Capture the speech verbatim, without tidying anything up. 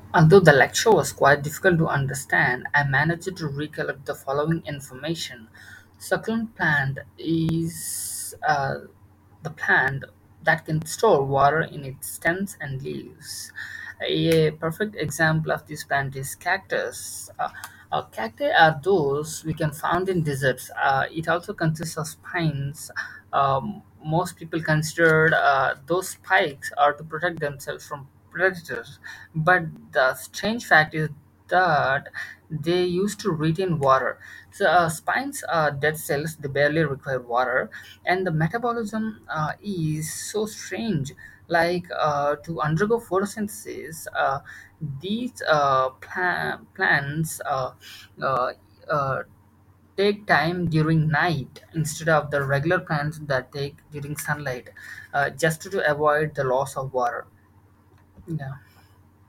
Although the lecture was quite difficult to understand, I managed to recollect the following information. Succulent plant is uh, the plant that can store water in its stems and leaves. A perfect example of this plant is cactus. Uh, uh, cacti are those we can find in deserts. Uh, it also consists of spines. Um, most people consider uh, those spikes are to protect themselves from predators, but the strange fact is that they used to retain water. So uh, spines are dead cells; they barely require water, and the metabolism uh, is so strange. Like uh, to undergo photosynthesis, uh, these uh, pla- plants uh, uh, uh, take time during night instead of the regular plants that take during sunlight, uh, just to avoid the loss of water. Yeah.